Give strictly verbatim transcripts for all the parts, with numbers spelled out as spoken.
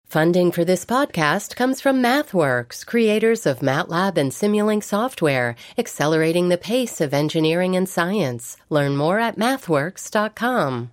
Funding for this podcast comes from MathWorks, creators of MATLAB and Simulink software, accelerating the pace of engineering and science. Learn more at mathworks dot com.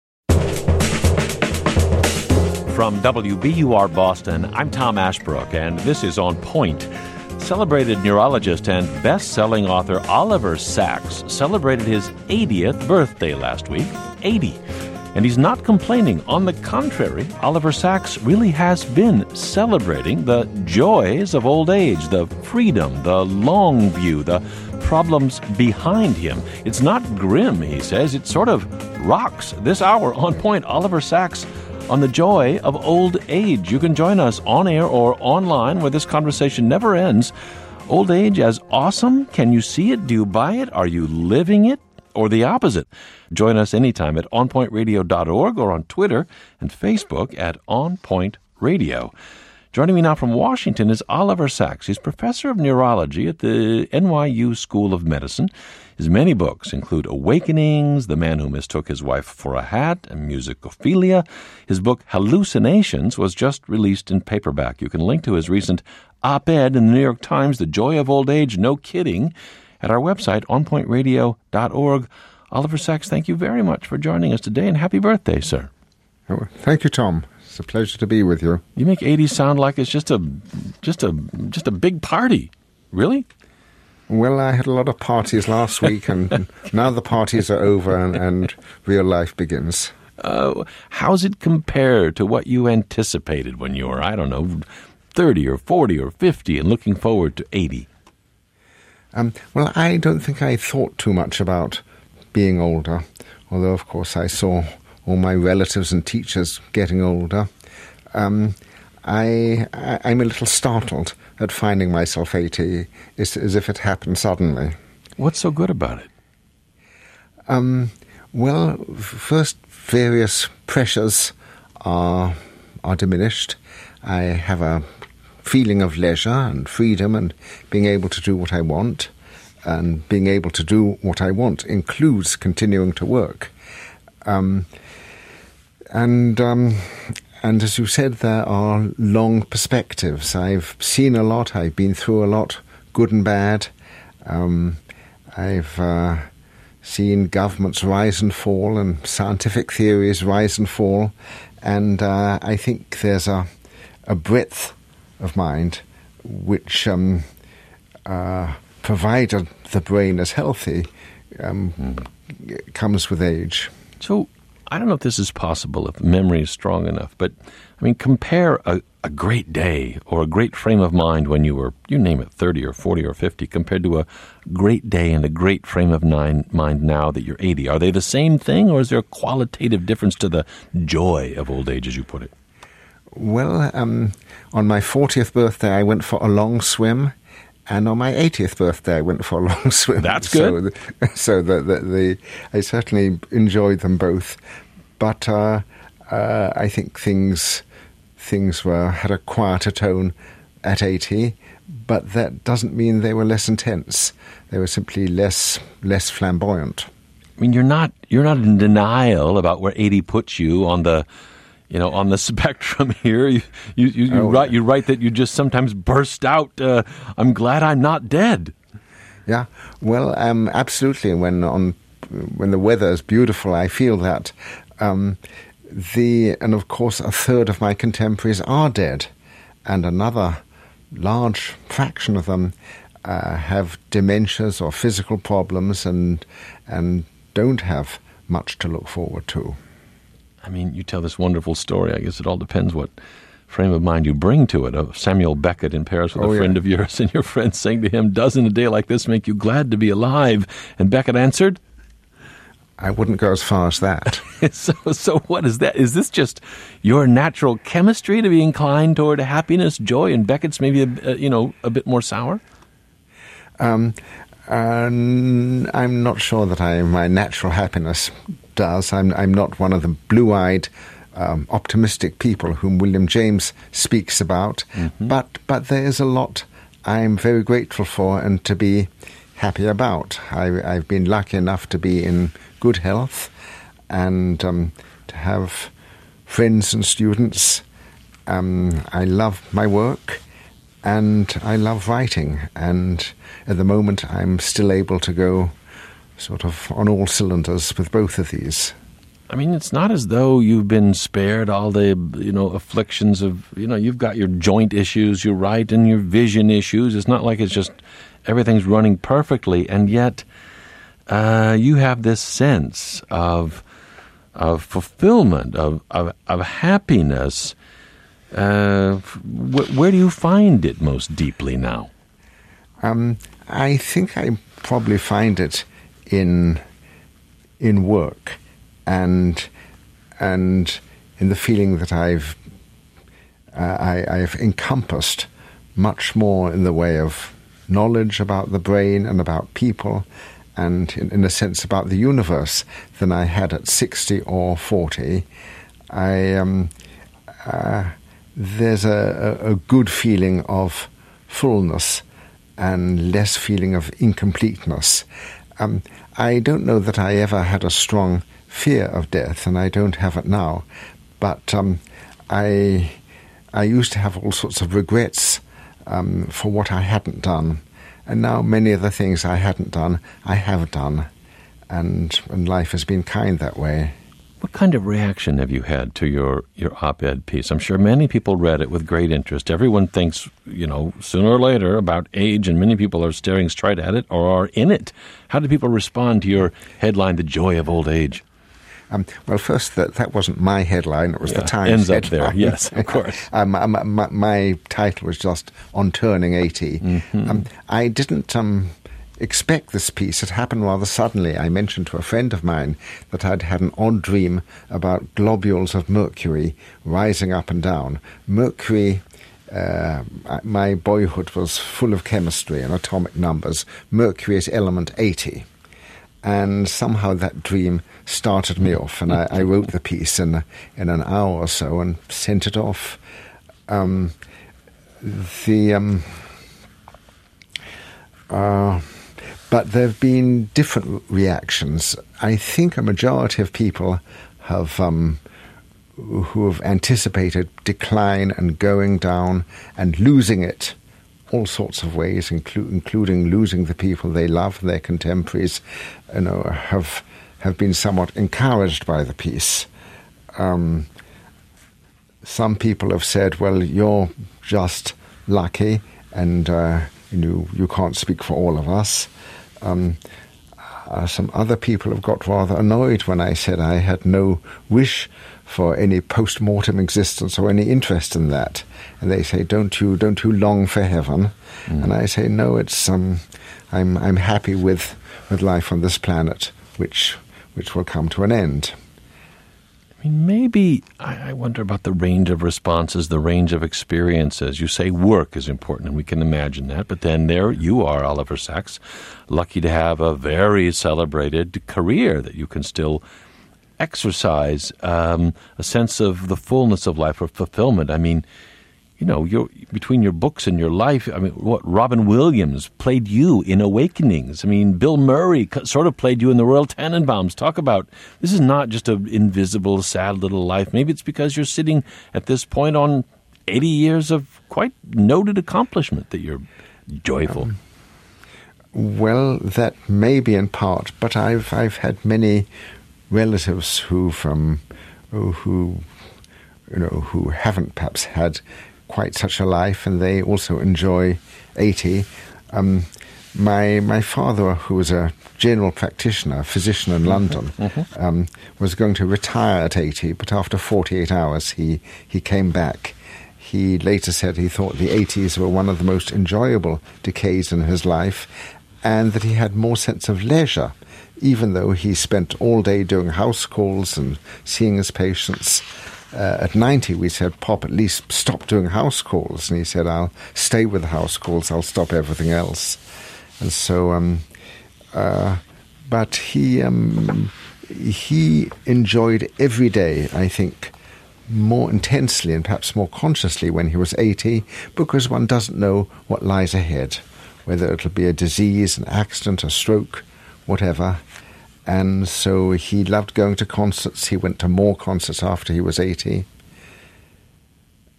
From W B U R Boston, I'm Tom Ashbrook, and this is On Point. Celebrated neurologist and best-selling author Oliver Sacks celebrated his eightieth birthday last week. eighty. And he's not complaining. On the contrary, Oliver Sacks really has been celebrating the joys of old age, the freedom, the long view, the problems behind him. It's not grim, he says. It sort of rocks. This hour, On Point, Oliver Sacks on the joy of old age. You can join us on air or online where this conversation never ends. Old age as awesome? Can you see it? Do you buy it? Are you living it? Or the opposite? Join us anytime at on point radio dot org or on Twitter and Facebook at On Point Radio. Joining me now from Washington is Oliver Sacks. He's professor of neurology at the N Y U School of Medicine. His many books include Awakenings, The Man Who Mistook His Wife for a Hat, and Musicophilia. His book Hallucinations was just released in paperback. You can link to his recent op-ed in the New York Times, The Joy of Old Age, No Kidding, at our website, on point radio dot org. Oliver Sacks, thank you very much for joining us today, and happy birthday, sir. Oh, thank you, Tom. It's a pleasure to be with you. You make eighty sound like it's just a just a just a big party. Really? Well, I had a lot of parties last week, and now the parties are over, and, and real life begins. Uh, how's it compared to what you anticipated when you were, I don't know, thirty or forty or fifty, and looking forward to eighty? Um, well, I don't think I thought too much about being older, although, of course, I saw all my relatives and teachers getting older. Um, I, I, I'm a little startled at finding myself eighty, as, as if it happened suddenly. What's so good about it? Um, well, first, various pressures are are diminished. I have a feeling of leisure and freedom and being able to do what I want. And being able to do what I want includes continuing to work. Um, and um, and as you said, there are long perspectives. I've seen a lot. I've been through a lot, good and bad. Um, I've uh, seen governments rise and fall and scientific theories rise and fall. And uh, I think there's a, a breadth of mind which, um, uh, provided the brain is healthy, um, mm. comes with age. So I don't know if this is possible, if memory is strong enough, but I mean, compare a, a great day or a great frame of mind when you were, you name it, thirty or forty or fifty, compared to a great day and a great frame of nine, mind now that you're eighty. Are they the same thing, or is there a qualitative difference to the joy of old age, as you put it? Well, um, on my fortieth birthday, I went for a long swim, and on my eightieth birthday, I went for a long swim. That's good. So, the, so the, the, the, I certainly enjoyed them both, but uh, uh, I think things things were had a quieter tone at eighty, but that doesn't mean they were less intense. They were simply less less flamboyant. I mean, you're not you're not in denial about where eighty puts you on the. You know, on the spectrum here, you you, you, you, oh, write, you write that you just sometimes burst out, uh, I'm glad I'm not dead. Yeah, well, um, absolutely. When on when the weather is beautiful, I feel that. Um, the and of course, a third of my contemporaries are dead, and another large fraction of them uh, have dementias or physical problems, and and don't have much to look forward to. I mean, you tell this wonderful story. I guess it all depends what frame of mind you bring to it. Of Samuel Beckett in Paris with oh, a friend yeah. of yours, and your friend saying to him, doesn't a day like this make you glad to be alive? And Beckett answered, I wouldn't go as far as that. so, so what is that? Is this just your natural chemistry to be inclined toward happiness, joy, and Beckett's maybe, a, a, you know, a bit more sour? Um, uh, I'm not sure that I my natural happiness does. I'm I'm not one of the blue-eyed, um, optimistic people whom William James speaks about. Mm-hmm. But but there is a lot I'm very grateful for and to be happy about. I, I've been lucky enough to be in good health and um, to have friends and students Um, I love my work, and I love writing. And at the moment, I'm still able to go sort of on all cylinders with both of these. I mean, it's not as though you've been spared all the, you know, afflictions of, you know, you've got your joint issues, your right and your vision issues. It's not like it's just everything's running perfectly, and yet uh, you have this sense of of fulfillment, of of, of happiness. Uh, wh- where do you find it most deeply now? Um, I think I probably find it in in work. And and in the feeling that I've uh, I, I've encompassed much more in the way of knowledge about the brain and about people, and in, in a sense about the universe than I had at sixty or forty. I um, uh, there's a, a good feeling of fullness and less feeling of incompleteness. Um, I don't know that I ever had a strong fear of death, and I don't have it now. But um, I I used to have all sorts of regrets um, for what I hadn't done, and now many of the things I hadn't done, I have done, and and life has been kind that way. What kind of reaction have you had to your, your op-ed piece? I'm sure many people read it with great interest. Everyone thinks, you know, sooner or later about age, and many people are staring straight at it or are in it. How did people respond to your headline, The Joy of Old Age? Um, well, first, that that wasn't my headline. It was yeah, the Times ends headline. Up there, yes, of course. um, my, my, my title was just On Turning eighty. Mm-hmm. Um, I didn't um, expect this piece. It happened rather suddenly. I mentioned to a friend of mine that I'd had an odd dream about globules of mercury rising up and down. Mercury... Uh, my boyhood was full of chemistry and atomic numbers. Mercury is element eighty. And somehow that dream started me off, and I, I wrote the piece in in an hour or so and sent it off. Um, the um, uh, but there have been different reactions. I think a majority of people have um, who have anticipated decline and going down and losing it. All sorts of ways, inclu- including losing the people they love, their contemporaries, you know, have have been somewhat encouraged by the piece. Um, some people have said, "Well, you're just lucky, and uh, you know, you can't speak for all of us." Um, uh, some other people have got rather annoyed when I said I had no wish for any post-mortem existence or any interest in that. And they say, don't you don't you long for heaven? Mm. And I say, no, it's um, I'm I'm happy with, with life on this planet, which which will come to an end. I mean, maybe, I, I wonder about the range of responses, the range of experiences. You say work is important, and we can imagine that, but then there you are, Oliver Sacks, lucky to have a very celebrated career that you can still exercise um, a sense of the fullness of life or fulfillment. I mean, you know, you're, between your books and your life, I mean, what Robin Williams played you in Awakenings. I mean, Bill Murray sort of played you in the Royal Tenenbaums. Talk about, this is not just an invisible, sad little life. Maybe it's because you're sitting at this point on eighty years of quite noted accomplishment that you're joyful. Um, well, that may be in part, but I've I've had many relatives who from who, who you know who haven't perhaps had quite such a life, and they also enjoy eighty. Um, my my father, who was a general practitioner, a physician in London, mm-hmm. um, was going to retire at eighty, but after forty-eight hours he, he came back. He later said he thought the eighties were one of the most enjoyable decades in his life, and that he had more sense of leisure, even though he spent all day doing house calls and seeing his patients. Uh, at ninety, we said, Pop, at least stop doing house calls. And he said, I'll stay with the house calls, I'll stop everything else. And so, um, uh, but he, um, he enjoyed every day, I think, more intensely and perhaps more consciously when he was eighty, because one doesn't know what lies ahead, whether it'll be a disease, an accident, a stroke, whatever. And so he loved going to concerts. He went to more concerts after he was eighty.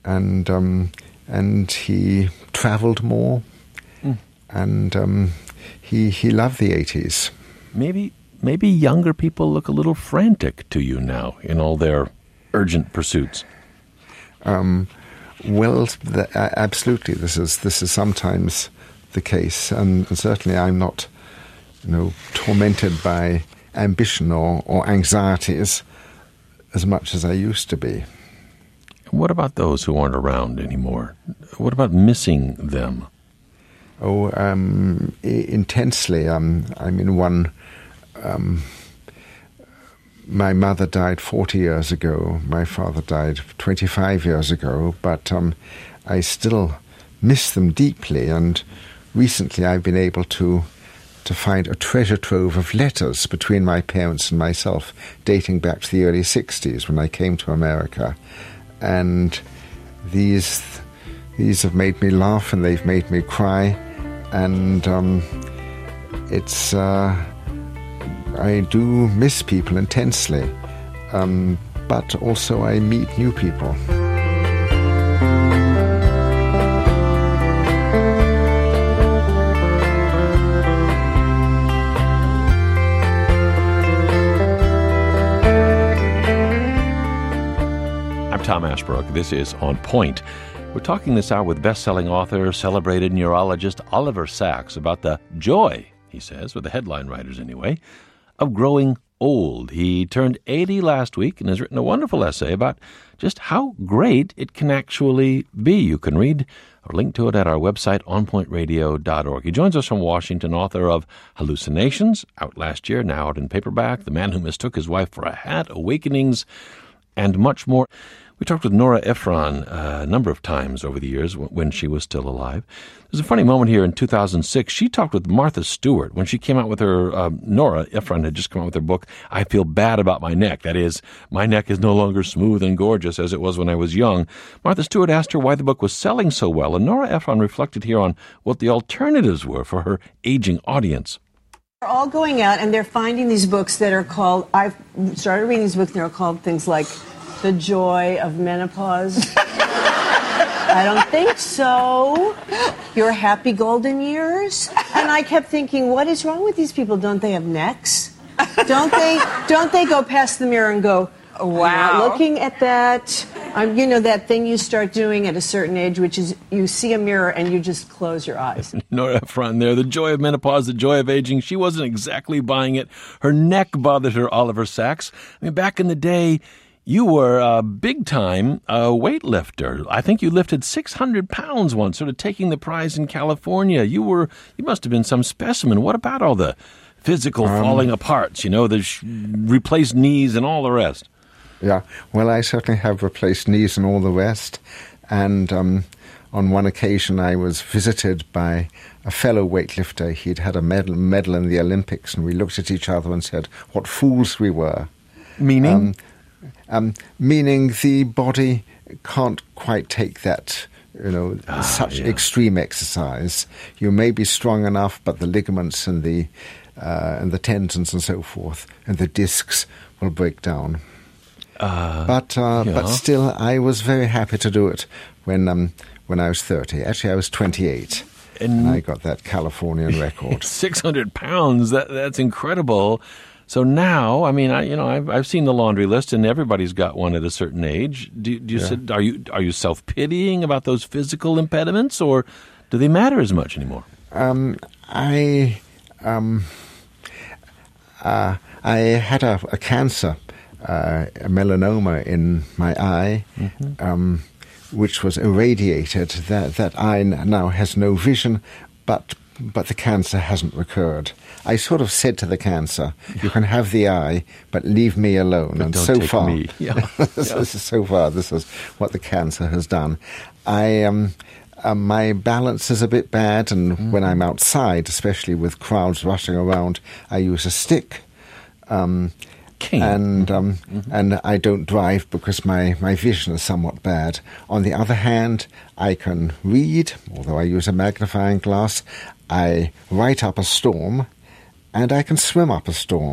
and um, and he travelled more, mm. and um, he he loved the eighties. Maybe maybe younger people look a little frantic to you now in all their urgent pursuits. Um, well, the, uh, absolutely. This is this is sometimes the case, and, and certainly I'm not, you know, tormented by ambition or, or anxieties as much as I used to be. What about those who aren't around anymore? What about missing them? Oh, um, I- intensely. Um, I mean, one. Um, my mother died forty years ago. My father died twenty-five years ago. But um, I still miss them deeply. And recently, I've been able to to find a treasure trove of letters between my parents and myself, dating back to the early sixties when I came to America. And these these have made me laugh and they've made me cry, and um, it's uh, I do miss people intensely, um, but also I meet new people. Tom Ashbrook. This is On Point. We're talking this hour with best-selling author, celebrated neurologist Oliver Sacks about the joy, he says, with the headline writers anyway, of growing old. He turned eighty last week and has written a wonderful essay about just how great it can actually be. You can read or link to it at our website, on point radio dot org. He joins us from Washington, author of Hallucinations, out last year, now out in paperback, The Man Who Mistook His Wife for a Hat, Awakenings, and much more. We talked with Nora Ephron uh, a number of times over the years when she was still alive. There's a funny moment here in two thousand six. She talked with Martha Stewart when she came out with her, uh, Nora Ephron had just come out with her book, I Feel Bad About My Neck. That is, my neck is no longer smooth and gorgeous as it was when I was young. Martha Stewart asked her why the book was selling so well, and Nora Ephron reflected here on what the alternatives were for her aging audience. They're all going out and they're finding these books that are called, I've started reading these books and they're called things like The Joy of Menopause. I don't think so. Your Happy Golden Years. And I kept thinking, what is wrong with these people? Don't they have necks? Don't they don't they go past the mirror and go, wow, I'm not looking at that. Um, you know, that thing you start doing at a certain age, which is you see a mirror and you just close your eyes. Nora Ephron there, The Joy of Menopause, The Joy of Aging. She wasn't exactly buying it. Her neck bothered her, Oliver Sacks. I mean, back in the day, you were a big-time uh, weightlifter. I think you lifted six hundred pounds once, sort of taking the prize in California. You were, you must have been some specimen. What about all the physical um, falling apart, you know, the sh- replaced knees and all the rest? Yeah, well, I certainly have replaced knees and all the rest. And um, on one occasion, I was visited by a fellow weightlifter. He'd had a medal, medal in the Olympics, and we looked at each other and said, what fools we were. Meaning? Um, um, meaning the body can't quite take that, you know, ah, such yeah. extreme exercise. You may be strong enough, but the ligaments and the uh, and the tendons and so forth and the discs will break down. Uh, but uh, yeah. but still, I was very happy to do it when um, when I was thirty. Actually, I was twenty-eight, and, and I got that Californian record. Six hundred pounds. That that's incredible. So now, I mean, I you know, I've I've seen the laundry list, and everybody's got one at a certain age. Do, do you yeah. sit, are you are you self pitying about those physical impediments, or do they matter as much anymore? Um, I um, uh, I had a, a cancer. Uh, a melanoma in my eye, mm-hmm. um, which was irradiated. That that eye now has no vision, but but the cancer hasn't recurred. I sort of said to the cancer, "You can have the eye, but leave me alone." But and don't so take far, me. Yeah. yeah. so far, this is what the cancer has done. I um, uh, my balance is a bit bad, and mm. when I'm outside, especially with crowds rushing around, I use a stick. Um, King. And um, mm-hmm. and I don't drive because my, my vision is somewhat bad. On the other hand, I can read, although I use a magnifying glass. I write up a storm, and I can swim up a storm.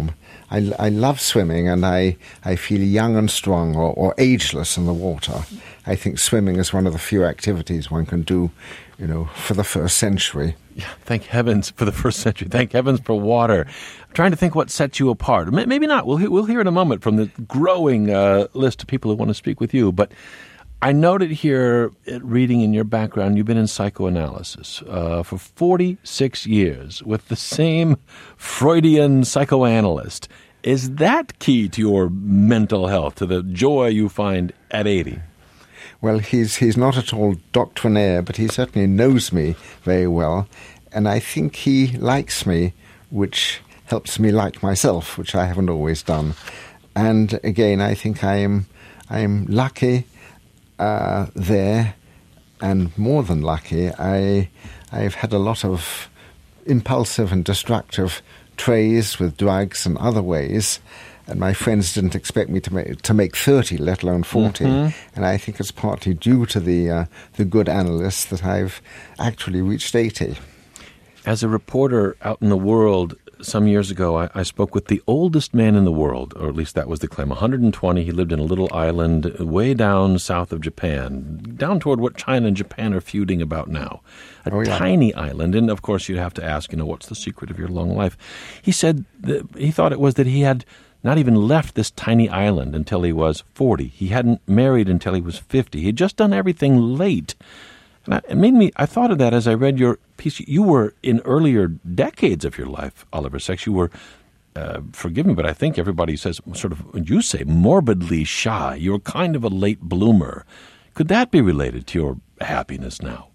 I, I love swimming, and I, I feel young and strong, or, or ageless in the water. I think swimming is one of the few activities one can do, you know, for the first century. Yeah, thank heavens for the first century. Thank heavens for water. I'm trying to think what sets you apart. Maybe not. We'll hear, we'll hear in a moment from the growing uh, list of people who want to speak with you. But I noted here, reading in your background, you've been in psychoanalysis uh, for forty-six years with the same Freudian psychoanalyst. Is that key to your mental health, to the joy you find at eighty? Well, he's he's not at all doctrinaire, but he certainly knows me very well, and I think he likes me, which helps me like myself, which I haven't always done. And again, I think I am I am lucky uh, there, and more than lucky. I I've had a lot of impulsive and destructive trays with drugs and other ways. And my friends didn't expect me to make to make thirty, let alone forty. Mm-hmm. And I think it's partly due to the uh, the good analysts that I've actually reached eighty. As a reporter out in the world some years ago, I, I spoke with the oldest man in the world, or at least that was the claim. one hundred twenty. He lived in a little island way down south of Japan, down toward what China and Japan are feuding about now. A oh, yeah. tiny island. And of course, you'd have to ask, you know, what's the secret of your long life? He said that he thought it was that he had not even left this tiny island until he was forty. He hadn't married until he was fifty. He'd just done everything late. And I, it made me, I thought of that as I read your piece. You were in earlier decades of your life, Oliver Sacks. You were, uh, forgive me, but I think everybody says sort of, you say, morbidly shy. You were kind of a late bloomer. Could that be related to your happiness now?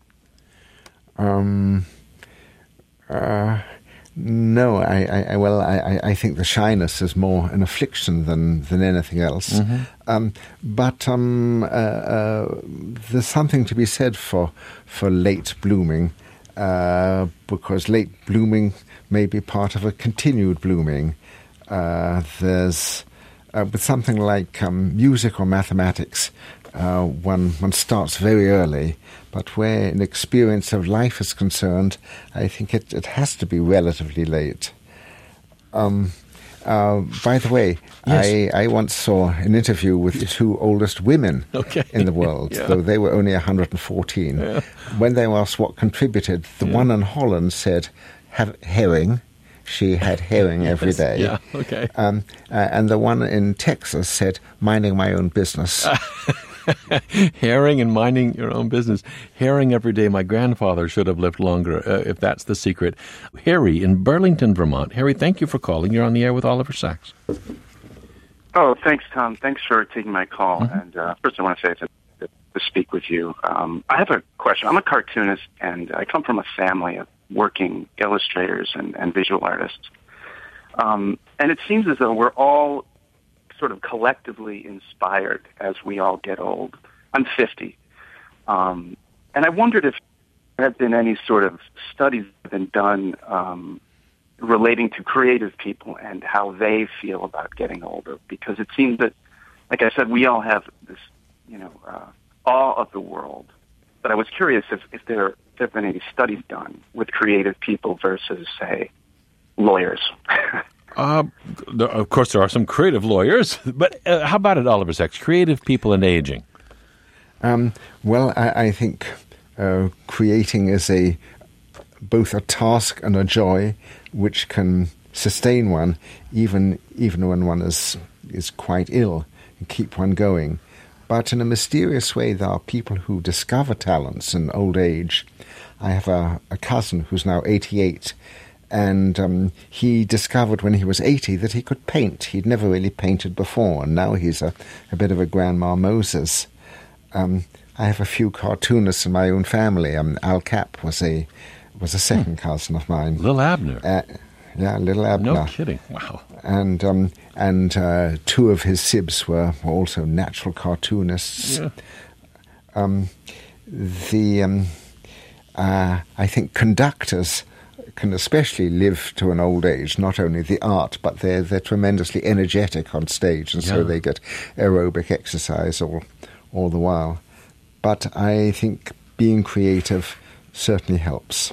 Um, uh... No, I, I well, I, I think the shyness is more an affliction than, than anything else. Mm-hmm. Um, but um, uh, uh, there's something to be said for for late blooming, uh, because late blooming may be part of a continued blooming. Uh, there's uh, with something like um, music or mathematics, uh, one one starts very early. But where an experience of life is concerned, I think it, it has to be relatively late. Um, uh, by the way, yes. I, I once saw an interview with the two oldest women okay. in the world, yeah. though they were only one hundred fourteen. Yeah. When they were asked what contributed, the yeah. one in Holland said have herring. She had herring yes. every day. Yeah, okay. Um, uh, and the one in Texas said, minding my own business. Herring and minding your own business. Herring every day. My grandfather should have lived longer, uh, if that's the secret. Harry in Burlington, Vermont. Harry, thank you for calling. You're on the air with Oliver Sacks. Oh, thanks, Tom. Thanks for taking my call. Mm-hmm. And uh, first I want to say it's a, to, to speak with you. Um, I have a question. I'm a cartoonist, and I come from a family of working illustrators and, and visual artists. Um, and it seems as though we're all sort of collectively inspired as we all get old. I'm fifty. Um, and I wondered if there have been any sort of studies that have been done um, relating to creative people and how they feel about getting older. Because it seems that, like I said, we all have this, you know, uh, awe of the world. But I was curious if, if there, if there have been any studies done with creative people versus, say, lawyers. Uh, there, of course, there are some creative lawyers, but uh, how about it, Oliver Sacks? Creative people and aging. Um, well, I, I think uh, creating is a both a task and a joy, which can sustain one even even when one is is quite ill and keep one going. But in a mysterious way, there are people who discover talents in old age. I have a, a cousin who's now eighty-eight. And um, he discovered when he was eighty that he could paint. He'd never really painted before, and now he's a, a bit of a Grandma Moses. Um, I have a few cartoonists in my own family. Um, Al Capp was a was a second hmm. cousin of mine. Lil Abner. Uh, yeah, Little Abner. No kidding. Wow. And um, and uh, two of his sibs were also natural cartoonists. Yeah. Um, the um, uh, I think conductors can especially live to an old age, not only the art, but they're, they're tremendously energetic on stage, and yeah. so they get aerobic exercise all, all the while. But I think being creative certainly helps.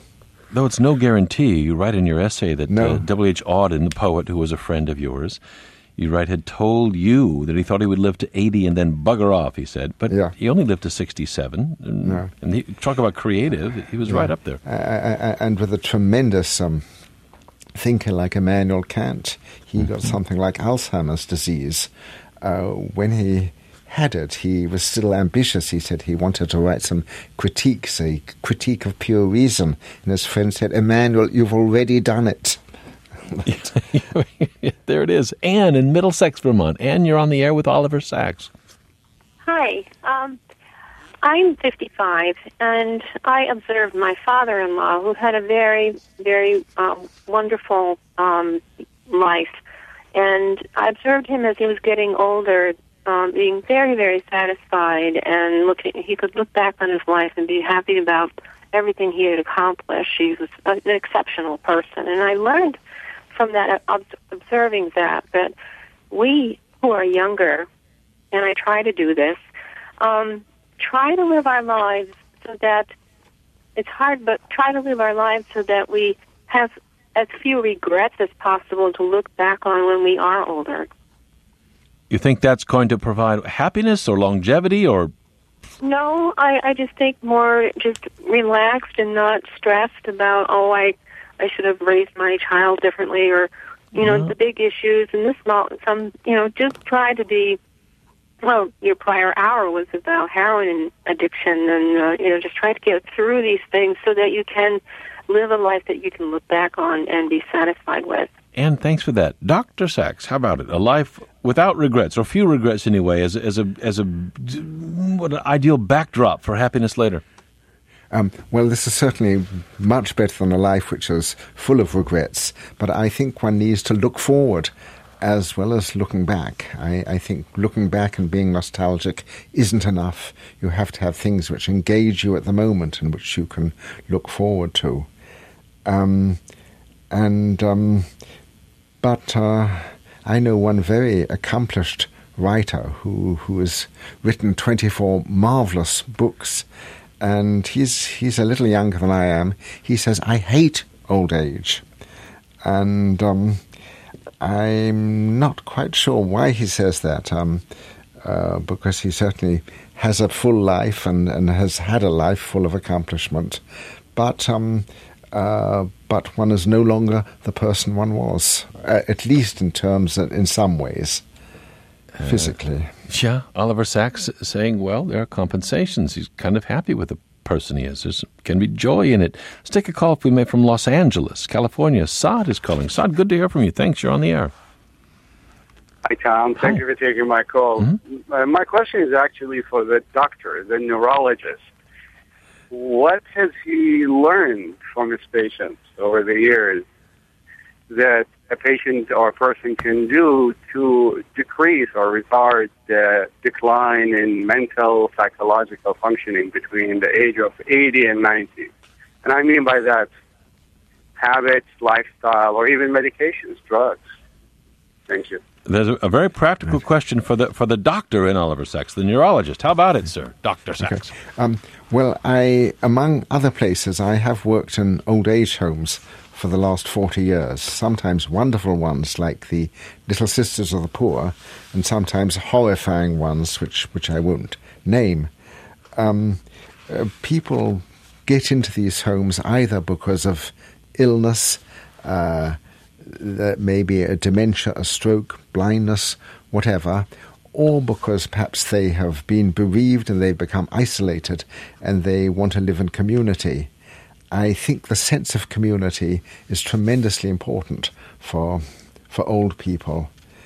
Though it's no guarantee, you write in your essay that No. uh, W H. Auden, the poet who was a friend of yours, you write, had told you that he thought he would live to eighty and then bugger off, he said. But Yeah. he only lived to sixty-seven. And, No. and he, talk about creative, he was right up there. Uh, uh, and with a tremendous um, thinker like Immanuel Kant, he got something like Alzheimer's disease. Uh, when he had it, he was still ambitious. He said he wanted to write some critiques, a critique of pure reason. And his friend said, Immanuel, you've already done it. There it is. Anne in Middlesex, Vermont. Anne, you're on the air with Oliver Sacks. Hi. Um, I'm fifty-five, and I observed my father-in-law, who had a very, very um, wonderful um, life. And I observed him as he was getting older, um, being very, very satisfied, and looking. He could look back on his life and be happy about everything he had accomplished. He was an exceptional person. And I learned from that, observing that, that we who are younger, and I try to do this, um, try to live our lives so that it's hard, but try to live our lives so that we have as few regrets as possible to look back on when we are older. You think that's going to provide happiness or longevity or... No, I, I just think more just relaxed and not stressed about, oh, I, I should have raised my child differently, or, you know, Yeah. the big issues and the small, some, you know, just try to be, well, your prior hour was about heroin addiction, and, uh, you know, just try to get through these things so that you can live a life that you can look back on and be satisfied with. And thanks for that. Doctor Sacks, how about it? A life without regrets, or few regrets anyway, as, as, a, as a what an ideal backdrop for happiness later. Um, well, this is certainly much better than a life which is full of regrets, but I think one needs to look forward as well as looking back. I, I think looking back and being nostalgic isn't enough. You have to have things which engage you at the moment and which you can look forward to. Um, and um, but uh, I know one very accomplished writer who who has written twenty-four marvelous books, and he's he's a little younger than I am. He says, I hate old age, and um, I'm not quite sure why he says that, um, uh, because he certainly has a full life and, and has had a life full of accomplishment, but um, uh, but one is no longer the person one was, uh, at least in terms of, in some ways, physically. Yeah, Oliver Sacks saying, well, there are compensations. He's kind of happy with the person he is. There can be joy in it. Let's take a call, if we may, from Los Angeles, California. Saad is calling. Saad, good to hear from you. Thanks. You're on the air. Hi, Tom. Thank Hi. you for taking my call. Mm-hmm. Uh, my question is actually for the doctor, the neurologist. What has he learned from his patients over the years that a patient or a person can do to decrease or retard the decline in mental, psychological functioning between the age of eighty and ninety? And I mean by that habits, lifestyle, or even medications, drugs. Thank you. There's a, a very practical question for the for the doctor in Oliver Sacks, the neurologist. How about it, sir, Doctor Sacks? Um, well, I, among other places, I have worked in old age homes for the last forty years, sometimes wonderful ones like the Little Sisters of the Poor, and sometimes horrifying ones, which, which I won't name. Um, uh, people get into these homes either because of illness, uh, that may be a dementia, a stroke, blindness, whatever, or because perhaps they have been bereaved and they've become isolated and they want to live in community. I think the sense of community is tremendously important for for old people,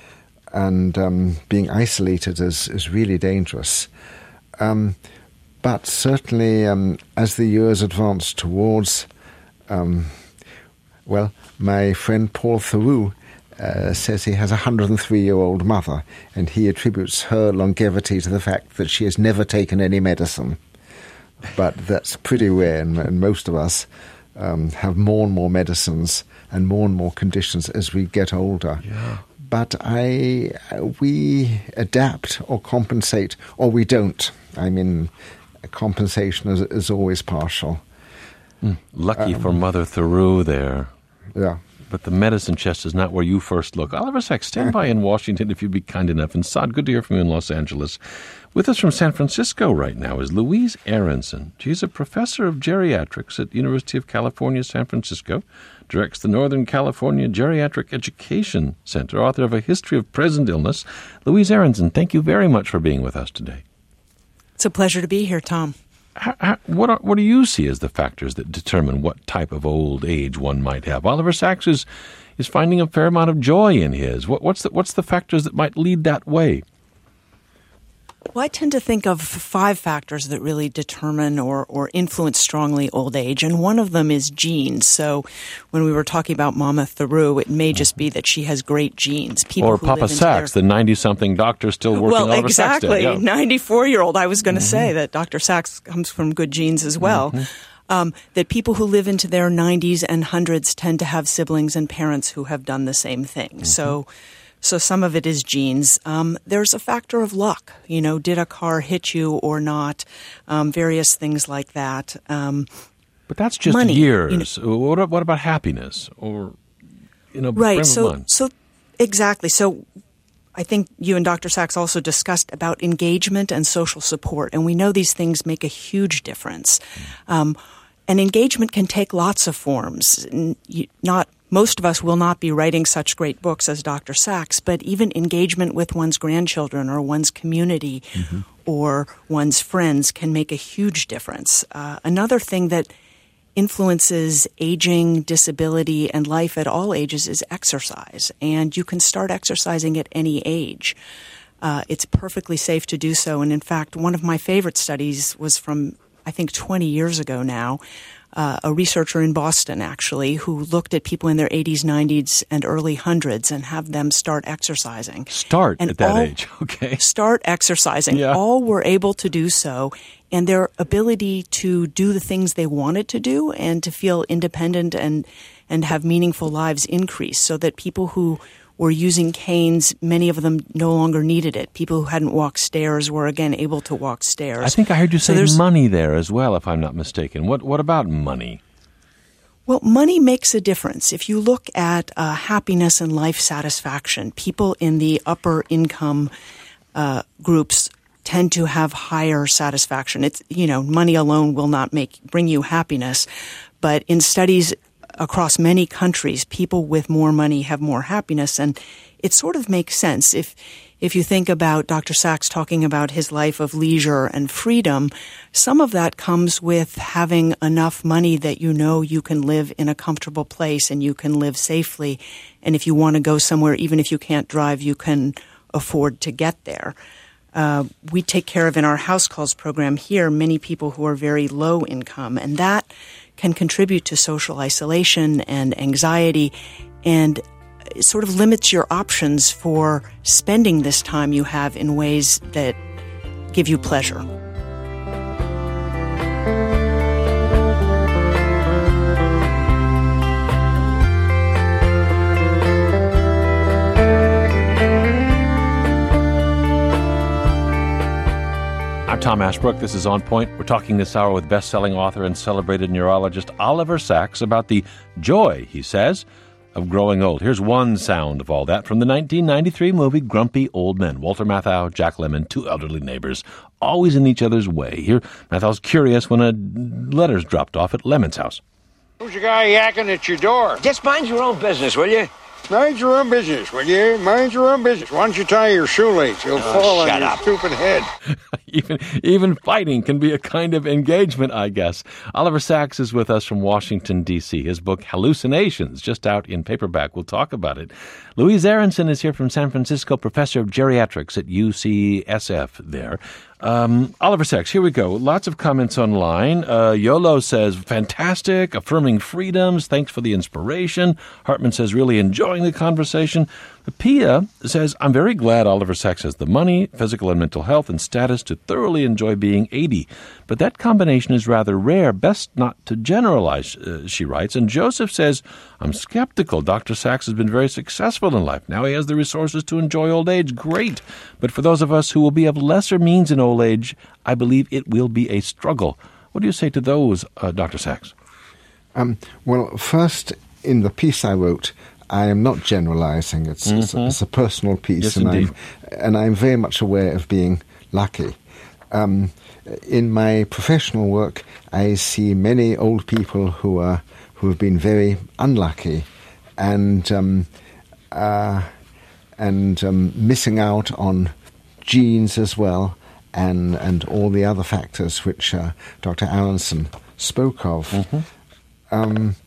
and um, being isolated is, is really dangerous. Um, but certainly, um, as the years advance towards, um, well, my friend Paul Theroux uh, says he has a one hundred three-year-old mother, and he attributes her longevity to the fact that she has never taken any medicine. But that's pretty rare, and, and most of us um, have more and more medicines and more and more conditions as we get older. Yeah. But I, we adapt or compensate, or we don't. I mean, compensation is, is always partial. Mm, lucky um, for Mother Theroux there. Yeah. But the medicine chest is not where you first look. Oliver Sacks, stand by in Washington if you'd be kind enough. And Saad, good to hear from you in Los Angeles. With us from San Francisco right now is Louise Aronson. She's a professor of geriatrics at University of California, San Francisco, directs the Northern California Geriatric Education Center, author of A History of Present Illness. Louise Aronson, thank you very much for being with us today. It's a pleasure to be here, Tom. How, how, what, are, what do you see as the factors that determine what type of old age one might have? Oliver Sacks is, is finding a fair amount of joy in his. What, what's the, what's the factors that might lead that way? Well, I tend to think of five factors that really determine or, or influence strongly old age, and one of them is genes. So when we were talking about Mama Theroux, it may just be that she has great genes. People or who Papa Sacks, their... the ninety-something doctor still working well, Oliver exactly. Sacks did. Yeah. ninety-four-year-old, I was going to mm-hmm. say that Doctor Sacks comes from good genes as well. Mm-hmm. Um, that people who live into their nineties and hundreds tend to have siblings and parents who have done the same thing. Mm-hmm. So... So some of it is genes. Um, there's a factor of luck. You know, did a car hit you or not? Um, various things like that. Um, but that's just money, years. You know. What, what about happiness or, you know, right? frame So, of mind? so exactly. So, I think you and Doctor Sacks also discussed about engagement and social support, and we know these things make a huge difference. Um, and engagement can take lots of forms. Not Most of us will not be writing such great books as Doctor Sacks, but even engagement with one's grandchildren or one's community mm-hmm. or one's friends can make a huge difference. Uh, another thing that influences aging, disability, and life at all ages is exercise. And you can start exercising at any age. Uh, it's perfectly safe to do so. And in fact, one of my favorite studies was from, I think, twenty years ago now. Uh, a researcher in Boston, actually, who looked at people in their eighties, nineties, and early hundreds and have them start exercising. Start and at that all, age, okay. Start exercising. Yeah. All were able to do so, and their ability to do the things they wanted to do and to feel independent and, and have meaningful lives increased, so that people who were using canes, many of them no longer needed it. People who hadn't walked stairs were again able to walk stairs. I think I heard you so say money there as well, if I'm not mistaken. What what about money? Well, money makes a difference. If you look at uh, happiness and life satisfaction, people in the upper income uh, groups tend to have higher satisfaction. It's, you know, money alone will not make bring you happiness, but in studies across many countries, people with more money have more happiness, and it sort of makes sense. If if you think about Doctor Sacks talking about his life of leisure and freedom, some of that comes with having enough money that you know you can live in a comfortable place and you can live safely. And if you want to go somewhere, even if you can't drive, you can afford to get there. Uh, we take care of, in our House Calls program here, many people who are very low income, and that can contribute to social isolation and anxiety, and it sort of limits your options for spending this time you have in ways that give you pleasure. I'm Tom Ashbrook. This is On Point. We're talking this hour with best-selling author and celebrated neurologist Oliver Sacks about the joy, he says, of growing old. Here's one sound of all that from the nineteen ninety-three movie Grumpy Old Men. Walter Matthau, Jack Lemmon, two elderly neighbors, always in each other's way. Here, Matthau's curious when a letter's dropped off at Lemmon's house. Who's the guy yakking at your door? Just mind your own business, will you? Mind your own business, will you? Mind your own business. Why don't you tie your shoelace? You'll oh, fall on shut your up. stupid head. even even fighting can be a kind of engagement, I guess. Oliver Sacks is with us from Washington, D C His book, Hallucinations, just out in paperback. We'll talk about it. Louise Aronson is here from San Francisco, professor of geriatrics at U C S F there. Um, Oliver Sacks, here we go. Lots of comments online. Uh, Yolo says, fantastic, affirming freedoms. Thanks for the inspiration. Hartman says, really enjoying the conversation. Pia says, I'm very glad Oliver Sacks has the money, physical and mental health, and status to thoroughly enjoy being eighty. But that combination is rather rare. Best not to generalize, uh, she writes. And Joseph says, I'm skeptical. Doctor Sacks has been very successful in life. Now he has the resources to enjoy old age. Great. But for those of us who will be of lesser means in old age, I believe it will be a struggle. What do you say to those, uh, Doctor Sacks? Um, well, first, in the piece I wrote, I am not generalizing. It's, mm-hmm. it's, a, it's a personal piece, yes, and, indeed. I'm, and I'm very much aware of being lucky. Um, in my professional work, I see many old people who are who have been very unlucky, and um, uh, and um, missing out on genes as well, and and all the other factors which uh, Doctor Aronson spoke of. Mm-hmm. Um,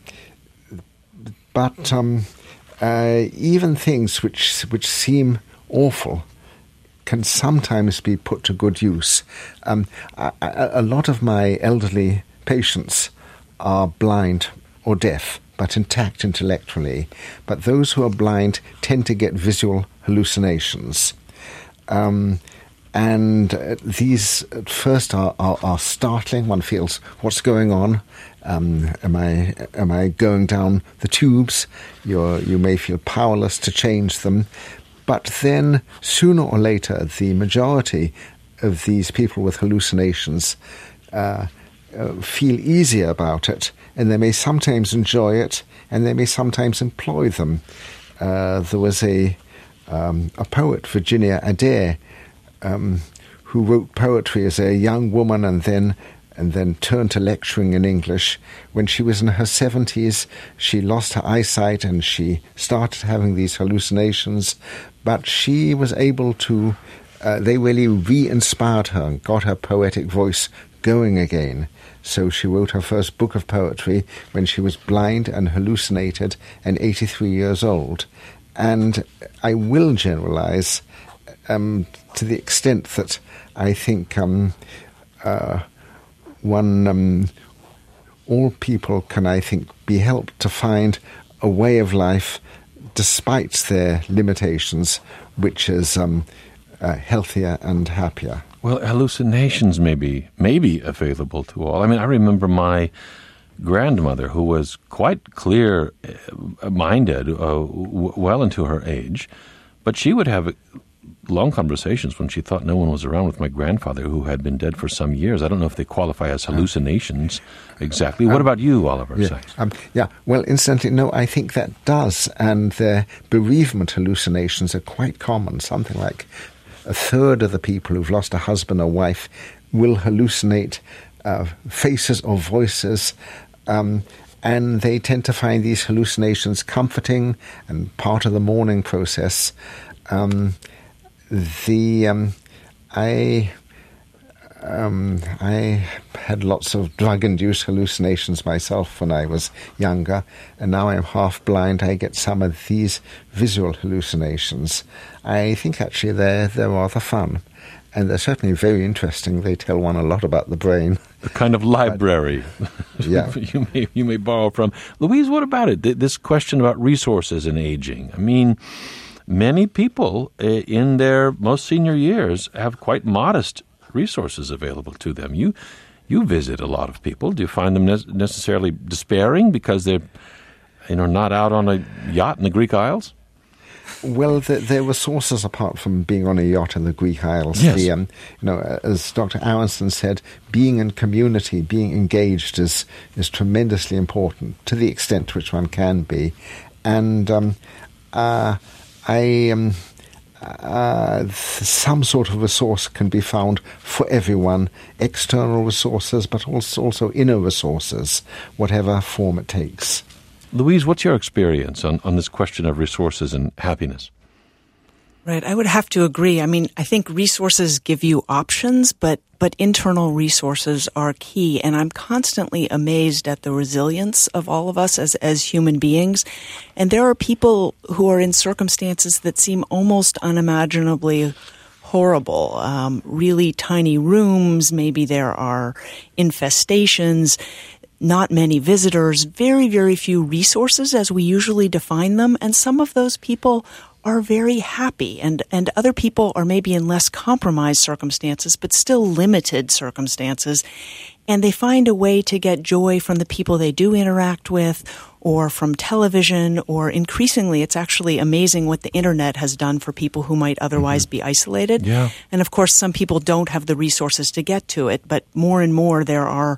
but um, uh, even things which which seem awful can sometimes be put to good use. Um, a, a lot of my elderly patients are blind or deaf, but intact intellectually. But those who are blind tend to get visual hallucinations. Um, and uh, these at first are, are, are startling. One feels, what's going on? Um, am I am I going down the tubes? You're, you may feel powerless to change them. But then, sooner or later, the majority of these people with hallucinations uh, uh, feel easier about it, and they may sometimes enjoy it, and they may sometimes employ them. Uh, there was a um, a poet, Virginia Adair, um, who wrote poetry as a young woman, and then and then turned to lecturing in English. When she was in her seventies, she lost her eyesight, and she started having these hallucinations. But she was able to, uh, they really re-inspired her and got her poetic voice going again. So she wrote her first book of poetry when she was blind and hallucinated and eighty-three years old. And I will generalize um, to the extent that I think um, uh, one, um, all people can, I think, be helped to find a way of life despite their limitations, which is um, uh, healthier and happier. Well, hallucinations may be, may be available to all. I mean, I remember my grandmother, who was quite clear-minded, uh, w- well into her age, but she would have long conversations when she thought no one was around with my grandfather, who had been dead for some years. I don't know if they qualify as hallucinations exactly. What um, about you, Oliver? Yeah, um, yeah, well, incidentally, no, I think that does. And the bereavement hallucinations are quite common. Something like a third of the people who've lost a husband or wife will hallucinate uh, faces or voices, um, and they tend to find these hallucinations comforting and part of the mourning process. Um, the um, I um, I had lots of drug-induced hallucinations myself when I was younger, and now I'm half blind. I get some of these visual hallucinations. I think actually they're they're rather fun, and they're certainly very interesting. They tell one a lot about the brain. A kind of library, but, yeah, you may you may borrow from. Louise, what about it? This question about resources in aging. I mean, many people in their most senior years have quite modest resources available to them. You you visit a lot of people. Do you find them ne- necessarily despairing because they're, you know, not out on a yacht in the Greek Isles? Well, the, there were sources apart from being on a yacht in the Greek Isles. Yes. The, um, you know, as Doctor Aronson said, being in community, being engaged is is tremendously important to the extent to which one can be. And um, uh, I, um, uh, some sort of resource can be found for everyone, external resources, but also, also inner resources, whatever form it takes. Louise, what's your experience on, on this question of resources and happiness? Right. I would have to agree. I mean, I think resources give you options, but but internal resources are key. And I'm constantly amazed at the resilience of all of us as, as human beings. And there are people who are in circumstances that seem almost unimaginably horrible. Um, really tiny rooms. Maybe there are infestations. Not many visitors, very, very few resources as we usually define them. And some of those people are very happy, and, and other people are maybe in less compromised circumstances, but still limited circumstances. And they find a way to get joy from the people they do interact with, or from television, or increasingly, it's actually amazing what the internet has done for people who might otherwise mm-hmm. be isolated. Yeah. And of course, some people don't have the resources to get to it, but more and more there are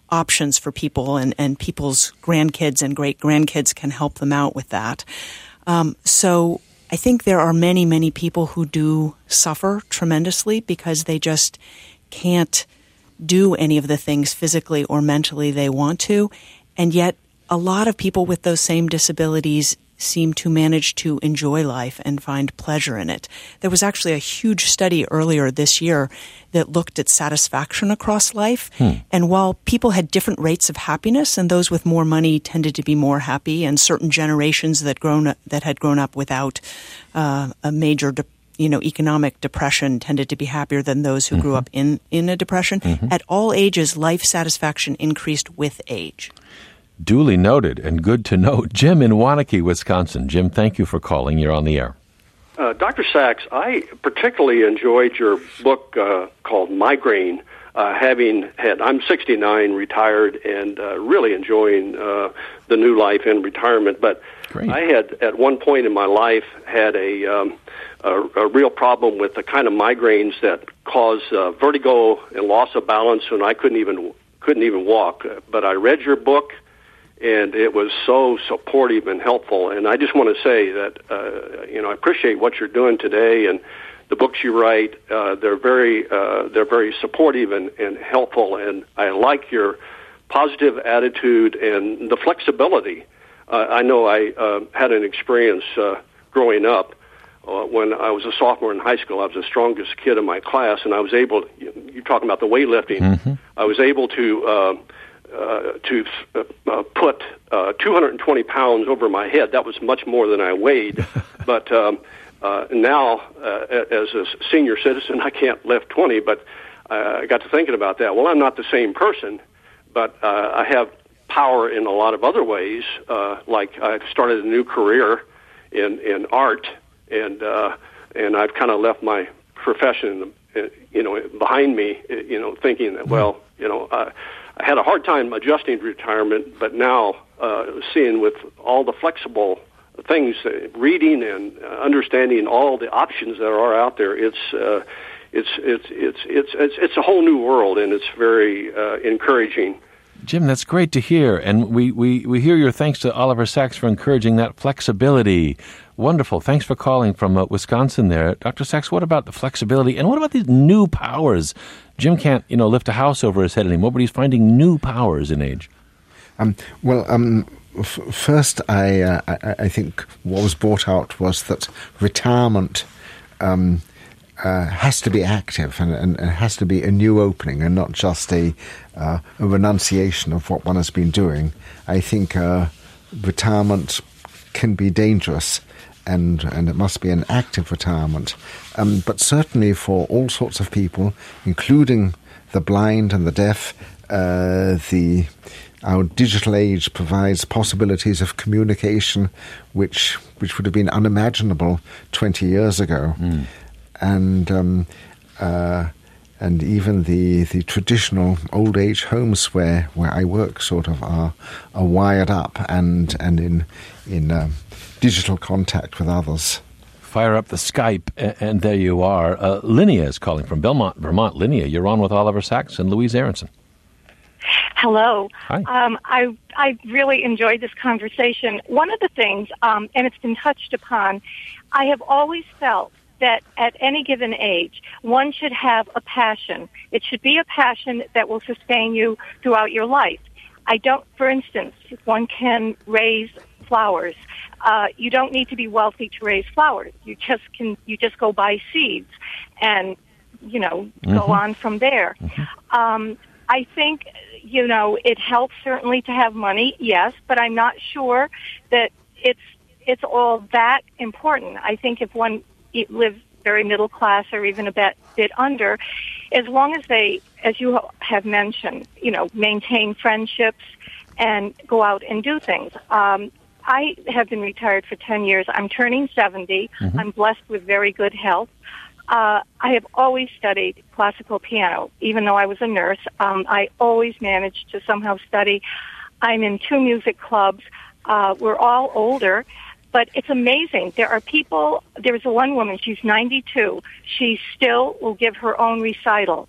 options for people, and, and people's grandkids and great-grandkids can help them out with that. Um, so I think there are many, many people who do suffer tremendously because they just can't do any of the things physically or mentally they want to, and yet a lot of people with those same disabilities seem to manage to enjoy life and find pleasure in it. There was actually a huge study earlier this year that looked at satisfaction across life. Hmm. And while people had different rates of happiness, and those with more money tended to be more happy, and certain generations that grown up, that had grown up without uh, a major de- you know, economic depression tended to be happier than those who mm-hmm. grew up in, in a depression. Mm-hmm. At all ages, life satisfaction increased with age. Duly noted, and good to know. Jim in Waunakee, Wisconsin. Jim, thank you for calling. You're on the air. Uh, Doctor Sachs, I particularly enjoyed your book uh, called Migraine. Uh, having had, I'm sixty-nine, retired, and uh, really enjoying uh, the new life in retirement. But Great. I had, at one point in my life, had a, um, a, a real problem with the kind of migraines that cause uh, vertigo and loss of balance, and I couldn't even couldn't even walk. But I read your book, and it was so supportive and helpful. And I just want to say that, uh, you know, I appreciate what you're doing today, and the books you write. Uh, they're very, uh, they're very supportive and, and helpful. And I like your positive attitude and the flexibility. Uh, I know I uh, had an experience uh, growing up uh, when I was a sophomore in high school. I was the strongest kid in my class, and I was able to, you're talking about the weightlifting. Mm-hmm. I was able to, uh, Uh, to uh, put uh, two hundred twenty pounds over my head. That was much more than I weighed. But um, uh, now, uh, as a senior citizen, I can't lift twenty. But uh, I got to thinking about that. Well, I'm not the same person, but uh, I have power in a lot of other ways. Uh, like I've started a new career in in art, and uh, and I've kind of left my profession, you know, behind me. You know, thinking that well, you know. Uh, I had a hard time adjusting to retirement, but now uh, seeing with all the flexible things, uh, reading and uh, understanding all the options that are out there, it's uh, it's, it's it's it's it's it's a whole new world, and it's very uh, encouraging. Jim, that's great to hear, and we, we, we hear your thanks to Oliver Sacks for encouraging that flexibility. Wonderful. Thanks for calling from uh, Wisconsin there. Doctor Sacks, what about the flexibility, and what about these new powers? Jim can't, you know, lift a house over his head anymore, but he's finding new powers in age. Um, well, um, f- first, I, uh, I I think what was brought out was that retirement um, uh, has to be active and, and, and has to be a new opening and not just a, uh, a renunciation of what one has been doing. I think uh, retirement can be dangerous, and and it must be an active retirement. Um, but certainly for all sorts of people, including the blind and the deaf, uh, the our digital age provides possibilities of communication which which would have been unimaginable twenty years ago. Mm. And um, uh, and even the, the traditional old age homes where, where I work sort of are are wired up and and in in um, digital contact with others. Fire up the Skype, and, and there you are. Uh, Linnea is calling from Belmont, Vermont. Linnea, you're on with Oliver Sacks and Louise Aronson. Hello. Hi. Um, I I really enjoyed this conversation. One of the things, um, and it's been touched upon, I have always felt that at any given age, one should have a passion. It should be a passion that will sustain you throughout your life. I don't, for instance, one can raise flowers. Uh, you don't need to be wealthy to raise flowers. You just can, you just go buy seeds and, you know, mm-hmm. go on from there. Mm-hmm. Um, I think, you know, it helps certainly to have money, yes, but I'm not sure that it's, it's all that important. I think if one lives very middle class or even a bit, bit under, as long as they, as you have mentioned, you know, maintain friendships and go out and do things. Um, I have been retired for ten years. I'm turning seventy. Mm-hmm. I'm blessed with very good health. Uh, I have always studied classical piano, even though I was a nurse. Um, I always managed to somehow study. I'm in two music clubs. Uh, we're all older, but it's amazing. There are people, there's a one woman, she's ninety-two. She still will give her own recital.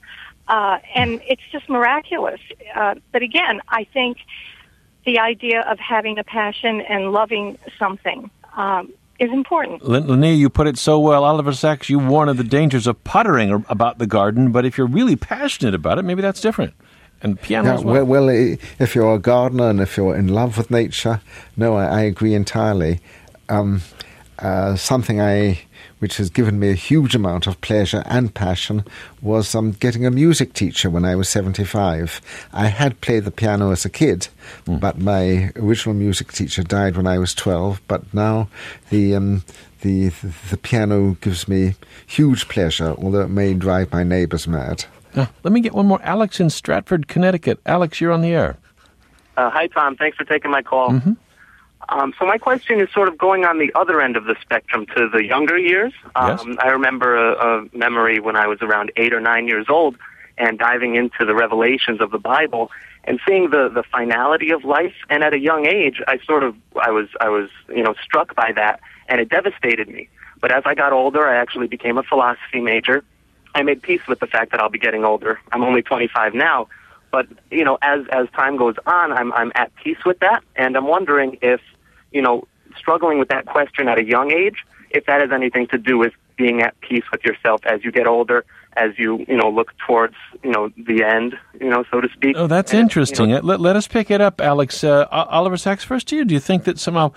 Uh, and it's just miraculous. Uh, but again, I think the idea of having a passion and loving something um, is important. Linnea, you put it so well. Oliver Sacks, you warn of the dangers of puttering about the garden, but if you're really passionate about it, maybe that's different. And piano yeah, as well. well. Well, if you're a gardener and if you're in love with nature, no, I, I agree entirely. Um, uh, something I, which has given me a huge amount of pleasure and passion was um, getting a music teacher when I was seventy-five. I had played the piano as a kid, mm. but my original music teacher died when I was twelve. But now the um, the the piano gives me huge pleasure, although it may drive my neighbours mad. Uh, let me get one more. Alex in Stratford, Connecticut. Alex, you're on the air. Uh, hi, Tom. Thanks for taking my call. Mm-hmm. Um, so my question is sort of going on the other end of the spectrum to the younger years. Um, yes. I remember a, a memory when I was around eight or nine years old and diving into the revelations of the Bible and seeing the, the finality of life. And at a young age, I sort of, I was, I was, you know, struck by that, and it devastated me. But as I got older, I actually became a philosophy major. I made peace with the fact that I'll be getting older. I'm only twenty-five now. But, you know, as as time goes on, I'm I'm at peace with that, and I'm wondering if, you know, struggling with that question at a young age, if that has anything to do with being at peace with yourself as you get older, as you, you know, look towards, you know, the end, you know, so to speak. Oh, that's and, interesting. You know, let, let us pick it up, Alex. Uh, Oliver Sacks, first to you. Do you think that somehow,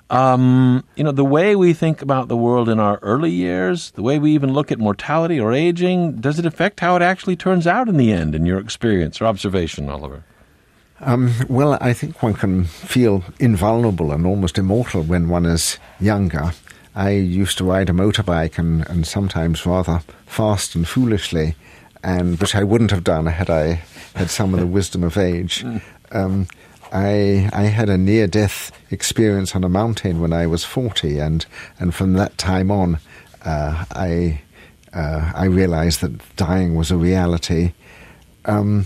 um, you know, the way we think about the world in our early years, the way we even look at mortality or aging, does it affect how it actually turns out in the end, in your experience or observation, Oliver? Um, well, I think one can feel invulnerable and almost immortal when one is younger. I used to ride a motorbike and, and sometimes rather fast and foolishly, and which I wouldn't have done had I had some of the wisdom of age. Um, I I had a near-death experience on a mountain when I was forty, and, and from that time on, uh, I uh, I realized that dying was a reality. Um,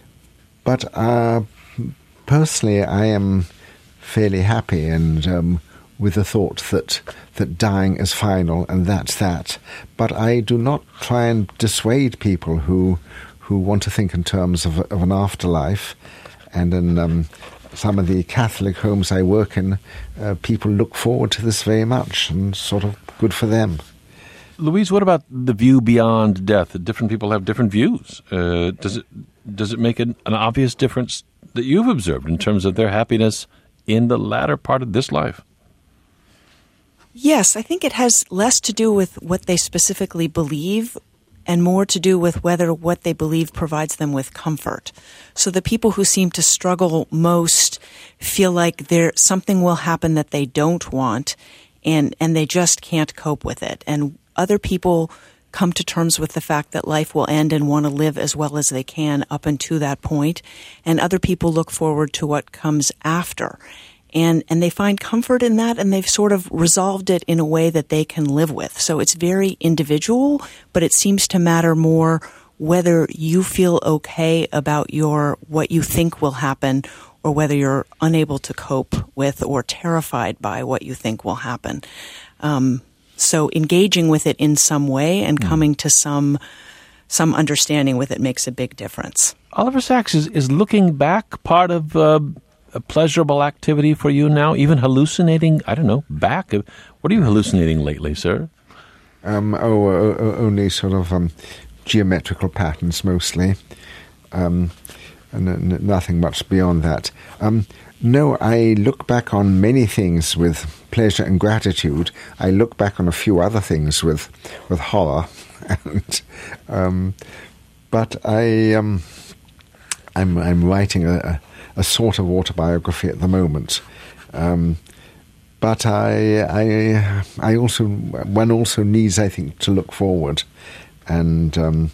but uh, personally, I am fairly happy and um, with the thought that that dying is final and that's that. But I do not try and dissuade people who who want to think in terms of, of an afterlife. And in um, some of the Catholic homes I work in, uh, people look forward to this very much, and sort of good for them. Louise, what about the view beyond death? Different people have different views. Uh, does it does it make an, an obvious difference that you've observed in terms of their happiness in the latter part of this life? Yes, I think it has less to do with what they specifically believe and more to do with whether what they believe provides them with comfort. So the people who seem to struggle most feel like there something will happen that they don't want, and, and they just can't cope with it. And other people come to terms with the fact that life will end and want to live as well as they can up until that point. And other people look forward to what comes after. And, and they find comfort in that, and they've sort of resolved it in a way that they can live with. So it's very individual, but it seems to matter more whether you feel okay about your, what you think will happen, or whether you're unable to cope with or terrified by what you think will happen. Um, so engaging with it in some way and coming to some, some understanding with it makes a big difference. Oliver Sacks, is, is looking back part of, uh, a pleasurable activity for you now, even hallucinating, I don't know, back? What are you hallucinating lately, sir? Um, oh, uh, only sort of um, geometrical patterns mostly, um, and uh, nothing much beyond that. Um, no, I look back on many things with pleasure and gratitude. I look back on a few other things with with horror, and um, but I um, I'm I'm writing a. a a sort of autobiography at the moment. Um, but I, I, I also, one also needs, I think, to look forward and, um,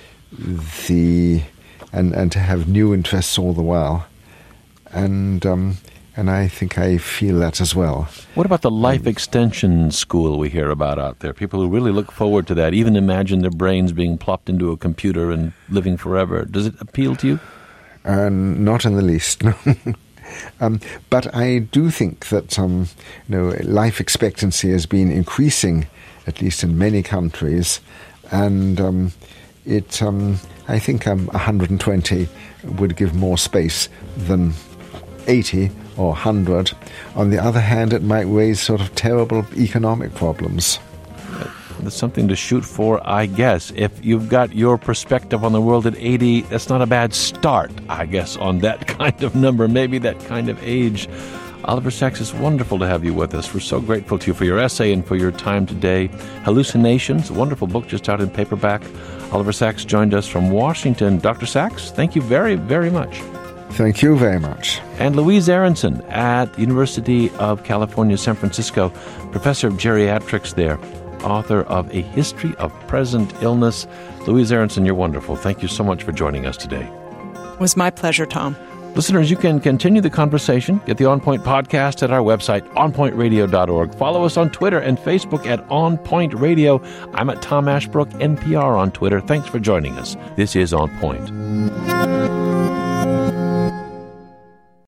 the, and, and to have new interests all the while. And, um, and I think I feel that as well. What about the life extension school we hear about out there? People who really look forward to that, even imagine their brains being plopped into a computer and living forever. Does it appeal to you? Uh, not in the least, no. um, but I do think that um, you know, life expectancy has been increasing, at least in many countries, and um, it, um, I think um, one hundred twenty would give more space than eighty or one hundred. On the other hand, it might raise sort of terrible economic problems. That's something to shoot for, I guess. If you've got your perspective on the world at eighty, that's not a bad start, I guess, on that kind of number, maybe that kind of age. Oliver Sacks, it's wonderful to have you with us. We're so grateful to you for your essay and for your time today. Hallucinations, a wonderful book just out in paperback. Oliver Sacks joined us from Washington. Doctor Sacks, thank you very, very much. Thank you very much. And Louise Aronson at University of California, San Francisco, professor of geriatrics there, author of A History of Present Illness. Louise Aronson, you're wonderful. Thank you so much for joining us today. It was my pleasure, Tom. Listeners, you can continue the conversation. Get the On Point podcast at our website, on point radio dot org. Follow us on Twitter and Facebook at On Point Radio. I'm at Tom Ashbrook, N P R on Twitter. Thanks for joining us. This is On Point.